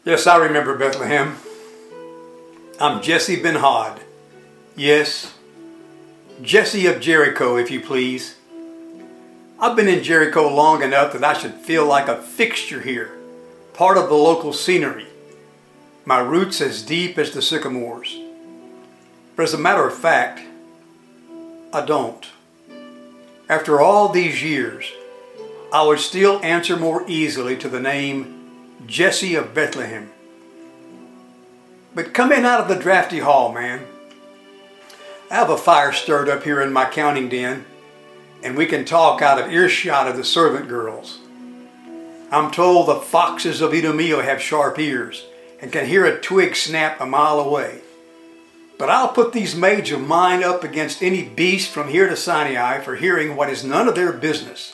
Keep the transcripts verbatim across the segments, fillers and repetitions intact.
Yes, I remember Bethlehem. I'm Jesse Ben-Hod. Yes, Jesse of Jericho, if you please. I've been in Jericho long enough that I should feel like a fixture here, part of the local scenery. My roots as deep as the sycamores. But as a matter of fact, I don't. After all these years, I would still answer more easily to the name Jesse of Bethlehem. But come in out of the drafty hall, man. I have a fire stirred up here in my counting den, and we can talk out of earshot of the servant girls. I'm told the foxes of Edomia have sharp ears and can hear a twig snap a mile away. But I'll put these maids of mine up against any beast from here to Sinai for hearing what is none of their business.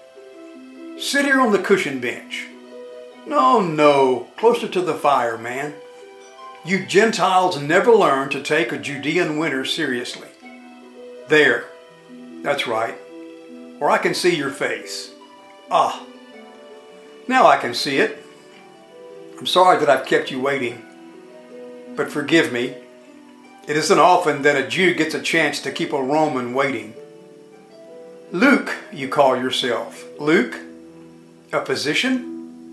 Sit here on the cushion bench. No, no, closer to the fire, man. You Gentiles never learn to take a Judean winter seriously. There, that's right, or I can see your face. Ah, now I can see it. I'm sorry that I've kept you waiting, but forgive me. It isn't often that a Jew gets a chance to keep a Roman waiting. Luke, you call yourself. Luke? A physician?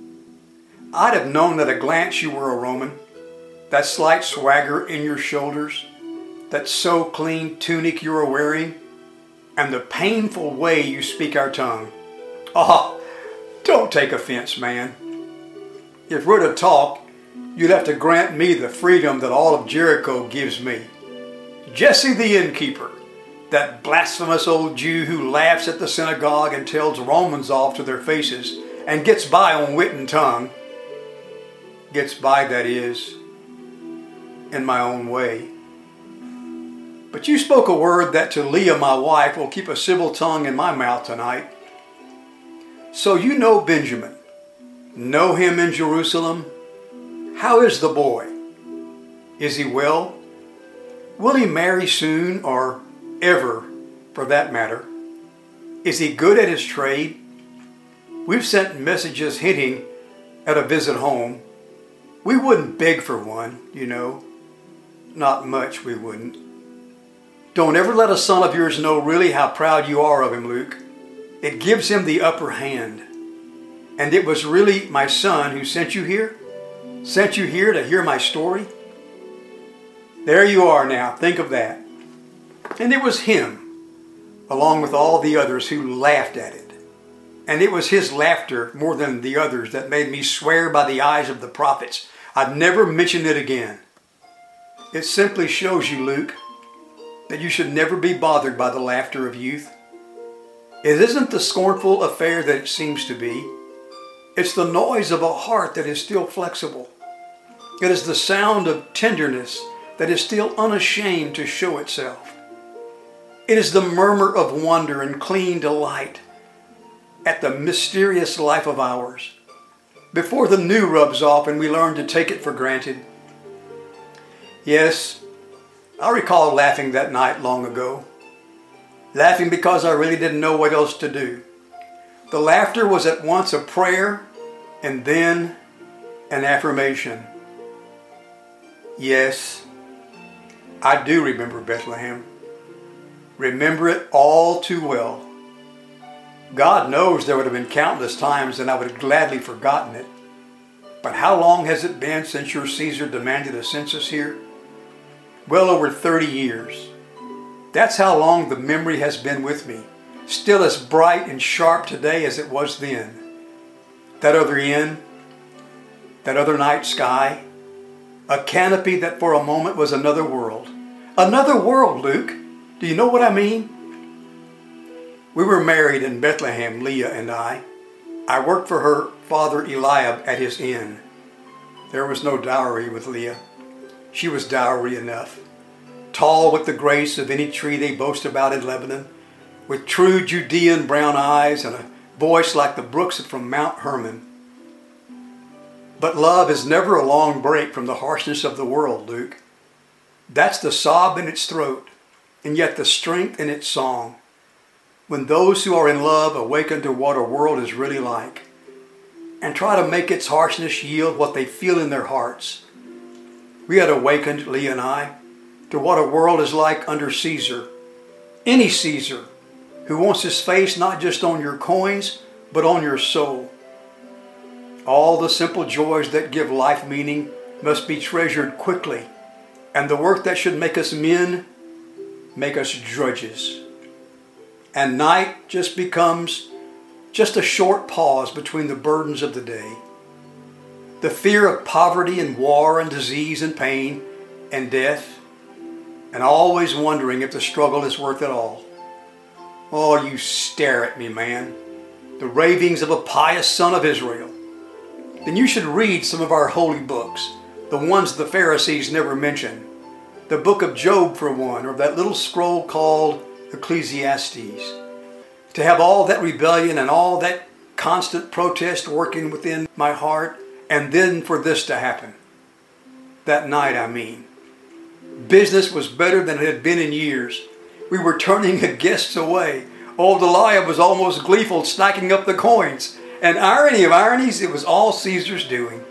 I'd have known at a glance you were a Roman. That slight swagger in your shoulders, that so clean tunic you are wearing, and the painful way you speak our tongue. Ah, don't take offense, man. If we're to talk, you'd have to grant me the freedom that all of Jericho gives me. Jesse the innkeeper, that blasphemous old Jew who laughs at the synagogue and tells Romans off to their faces and gets by on wit and tongue. Gets by, that is, in my own way. But you spoke a word that to Leah, my wife, will keep a civil tongue in my mouth tonight. So you know Benjamin. Know him in Jerusalem. How is the boy? Is he well? Will he marry soon, or ever, for that matter? Is he good at his trade? We've sent messages hinting at a visit home. We wouldn't beg for one, you know. Not much, we wouldn't. Don't ever let a son of yours know really how proud you are of him, Luke. It gives him the upper hand. And it was really my son who sent you here? Sent you here to hear my story? There you are now, think of that. And it was him, along with all the others, who laughed at it. And it was his laughter more than the others that made me swear by the eyes of the prophets I'd never mention it again. It simply shows you, Luke, that you should never be bothered by the laughter of youth. It isn't the scornful affair that it seems to be. It's the noise of a heart that is still flexible. It is the sound of tenderness that is still unashamed to show itself. It is the murmur of wonder and clean delight at the mysterious life of ours, before the new rubs off and we learn to take it for granted. Yes, I recall laughing that night long ago. Laughing because I really didn't know what else to do. The laughter was at once a prayer and then an affirmation. Yes, I do remember Bethlehem. Remember it all too well. God knows there would have been countless times and I would have gladly forgotten it. But how long has it been since your Caesar demanded a census here? Well over thirty years. That's how long the memory has been with me, still as bright and sharp today as it was then. That other inn, that other night sky, a canopy that for a moment was another world. Another world, Luke. Do you know what I mean? We were married in Bethlehem, Leah and I. I worked for her father Eliab at his inn. There was no dowry with Leah. She was dowry enough. Tall with the grace of any tree they boast about in Lebanon, with true Judean brown eyes and a voice like the brooks from Mount Hermon. But love is never a long break from the harshness of the world, Luke. That's the sob in its throat, and yet the strength in its song. When those who are in love awaken to what a world is really like. and try to make its harshness yield what they feel in their hearts. We had awakened, Leah and I, to what a world is like under Caesar. Any Caesar who wants his face not just on your coins, but on your soul. All the simple joys that give life meaning must be treasured quickly, and the work that should make us men, make us drudges. And night just becomes just a short pause between the burdens of the day. The fear of poverty and war and disease and pain and death, and always wondering if the struggle is worth it all. Oh, you stare at me, man. The ravings of a pious son of Israel. Then you should read some of our holy books, the ones the Pharisees never mention. The book of Job, for one, or that little scroll called Ecclesiastes. To have all that rebellion and all that constant protest working within my heart, and then for this to happen. That night, I mean. Business was better than it had been in years. We were turning the guests away. Old Deliah was almost gleeful, stacking up the coins. And irony of ironies, it was all Caesar's doing.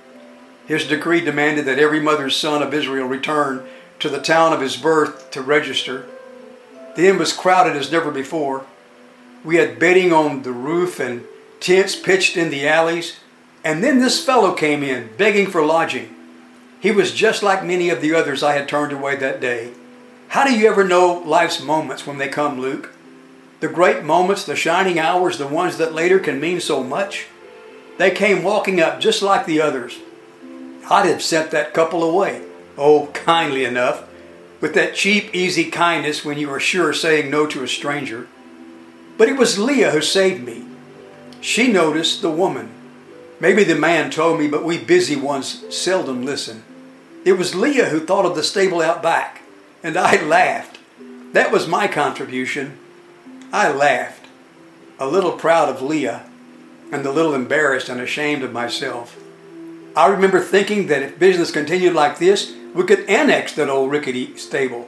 His decree demanded that every mother's son of Israel return to the town of his birth to register. The inn was crowded as never before. We had bedding on the roof and tents pitched in the alleys. And then this fellow came in, begging for lodging. He was just like many of the others I had turned away that day. How do you ever know life's moments when they come, Luke? The great moments, the shining hours, the ones that later can mean so much? They came walking up just like the others. I'd have sent that couple away. Oh, kindly enough, with that cheap, easy kindness when you are sure saying no to a stranger. But it was Leah who saved me. She noticed the woman. Maybe the man told me, but we busy ones seldom listen. It was Leah who thought of the stable out back, and I laughed. That was my contribution. I laughed, a little proud of Leah, and a little embarrassed and ashamed of myself. I remember thinking that if business continued like this, we could annex that old rickety stable.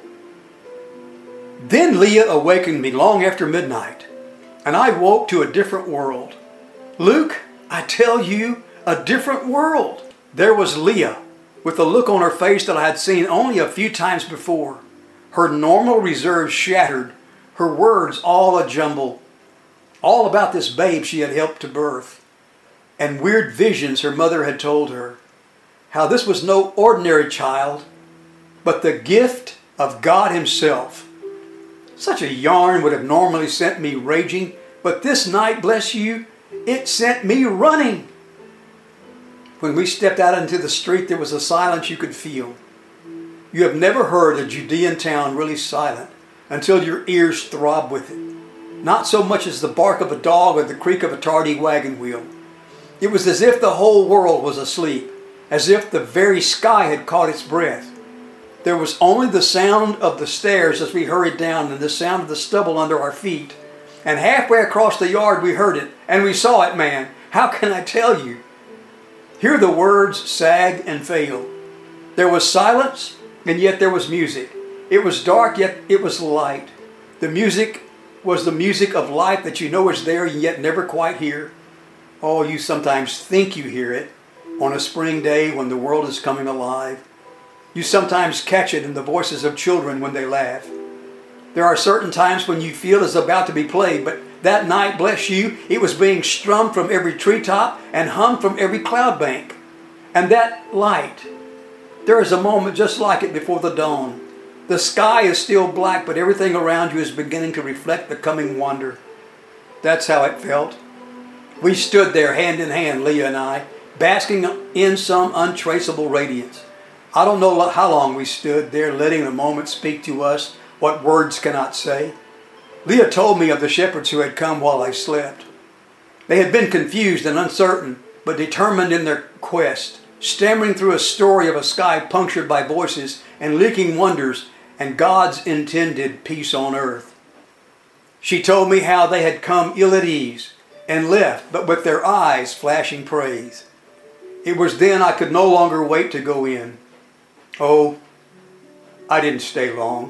Then Leah awakened me long after midnight, and I woke to a different world. Luke, I tell you, a different world. There was Leah, with a look on her face that I had seen only a few times before. Her normal reserve shattered, her words all a jumble, all about this babe she had helped to birth, and weird visions her mother had told her. How this was no ordinary child, but the gift of God Himself. Such a yarn would have normally sent me raging, but this night, bless you, it sent me running. When we stepped out into the street, there was a silence you could feel. You have never heard a Judean town really silent until your ears throb with it. Not so much as the bark of a dog or the creak of a tardy wagon wheel. It was as if the whole world was asleep, as if the very sky had caught its breath. There was only the sound of the stairs as we hurried down and the sound of the stubble under our feet. And halfway across the yard we heard it, and we saw it, man. How can I tell you? Here the words sag and fail. There was silence, and yet there was music. It was dark, yet it was light. The music was the music of life that you know is there and yet never quite hear. Oh, you sometimes think you hear it on a spring day when the world is coming alive. You sometimes catch it in the voices of children when they laugh. There are certain times when you feel it's about to be played, but that night, bless you, it was being strummed from every treetop and hummed from every cloud bank. And that light, there is a moment just like it before the dawn. The sky is still black, but everything around you is beginning to reflect the coming wonder. That's how it felt. We stood there hand in hand, Leah and I, basking in some untraceable radiance. I don't know how long we stood there, letting the moment speak to us what words cannot say. Leah told me of the shepherds who had come while I slept. They had been confused and uncertain, but determined in their quest, stammering through a story of a sky punctured by voices and leaking wonders and God's intended peace on earth. She told me how they had come ill at ease and left, but with their eyes flashing praise. It was then I could no longer wait to go in. Oh, I didn't stay long.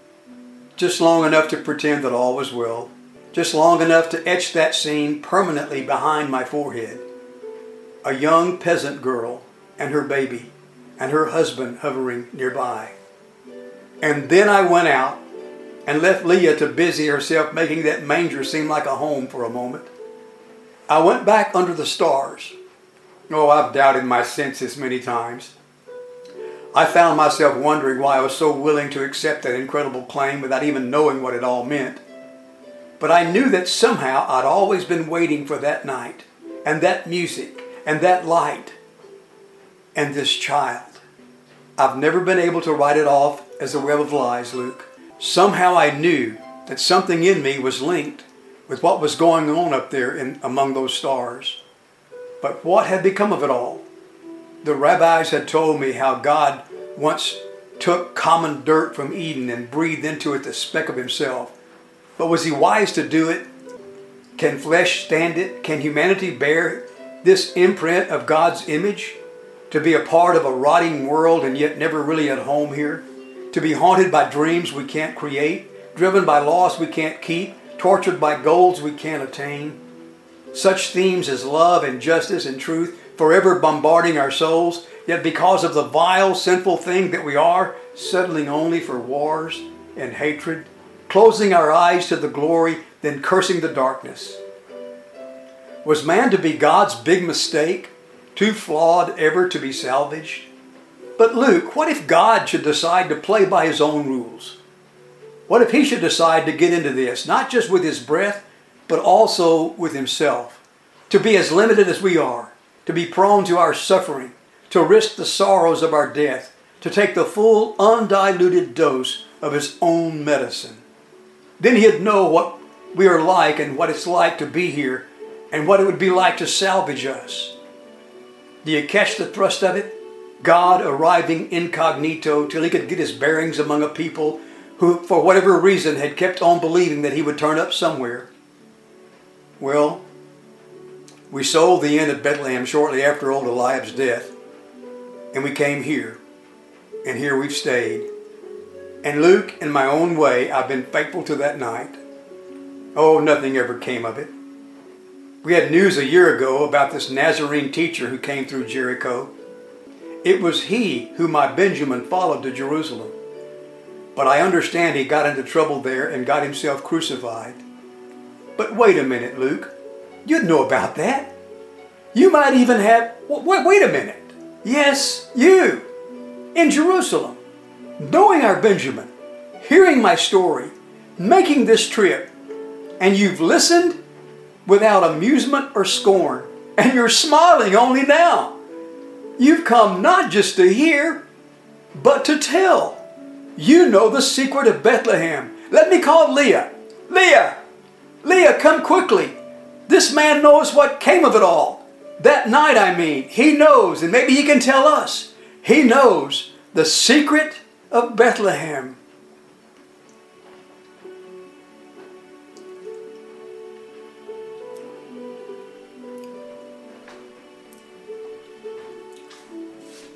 Just long enough to pretend that all was well. Just long enough to etch that scene permanently behind my forehead. a young peasant girl and her baby and her husband hovering nearby. And then I went out and left Leah to busy herself making that manger seem like a home for a moment. I went back under the stars. Oh, I've doubted my senses many times. I found myself wondering why I was so willing to accept that incredible claim without even knowing what it all meant. But I knew that somehow I'd always been waiting for that night, and that music, and that light, and this child. I've never been able to write it off as a web of lies, Luke. Somehow I knew that something in me was linked with what was going on up there in, among those stars. But what had become of it all? The rabbis had told me how God once took common dirt from Eden and breathed into it the speck of himself. But was he wise to do it? Can flesh stand it? Can humanity bear this imprint of God's image? To be a part of a rotting world and yet never really at home here? To be haunted by dreams we can't create? Driven by laws we can't keep? Tortured by goals we can't attain? Such themes as love and justice and truth forever bombarding our souls, yet because of the vile, sinful thing that we are, settling only for wars and hatred, closing our eyes to the glory, then cursing the darkness. Was man to be God's big mistake, too flawed ever to be salvaged? But Luke, what if God should decide to play by his own rules? What if he should decide to get into this, not just with his breath, but also with himself? To be as limited as we are, to be prone to our suffering, to risk the sorrows of our death, to take the full undiluted dose of his own medicine. Then he'd know what we are like and what it's like to be here and what it would be like to salvage us. Do you catch the thrust of it? God arriving incognito till he could get his bearings among a people who, for whatever reason, had kept on believing that he would turn up somewhere. Well, we sold the inn at Bethlehem shortly after old Eliab's death, and we came here, and here we've stayed. And Luke, in my own way, I've been faithful to that night. Oh, nothing ever came of it. We had news a year ago about this Nazarene teacher who came through Jericho. It was he whom my Benjamin followed to Jerusalem. But I understand he got into trouble there and got himself crucified. But wait a minute, Luke. You'd know about that. You might even have... Wait, wait a minute. Yes, you. In Jerusalem. Knowing our Benjamin. Hearing my story. Making this trip. And you've listened without amusement or scorn. And you're smiling only now. You've come not just to hear, but to tell. You know the secret of Bethlehem. Let me call Leah. Leah! Leah, come quickly. This man knows what came of it all. That night, I mean. He knows, and maybe he can tell us. He knows the secret of Bethlehem.